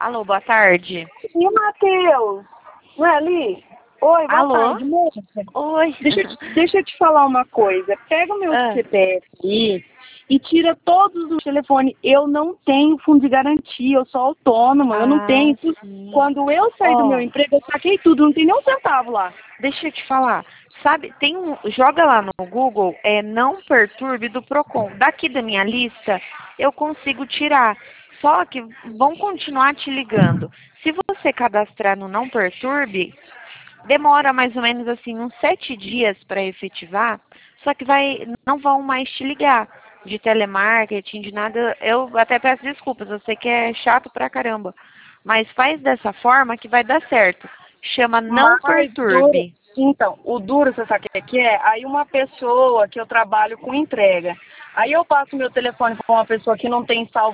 Alô, boa tarde. E o Matheus? Não é ali? Oi, boa Alô? tarde, moça. Oi. Deixa eu te falar uma coisa. Pega o meu CPF aí e tira todos os telefones. Eu não tenho fundo de garantia, eu sou autônoma, eu não tenho. Sim. Quando eu saí do meu emprego, eu saquei tudo, não tem nem um centavo lá. Deixa eu te falar. Sabe, joga lá no Google, não perturbe do Procon. Daqui da minha lista, eu consigo tirar. Só que vão continuar te ligando. Se você cadastrar no não perturbe, demora mais ou menos assim uns 7 dias para efetivar, só que não vão mais te ligar de telemarketing, de nada. Eu até peço desculpas, eu sei que é chato pra caramba, mas faz dessa forma que vai dar certo. Chama não Mas duro. perturbe. Então, o duro, você sabe o que é? Aí uma pessoa que eu trabalho com entrega. Aí eu passo meu telefone para uma pessoa que não tem salvo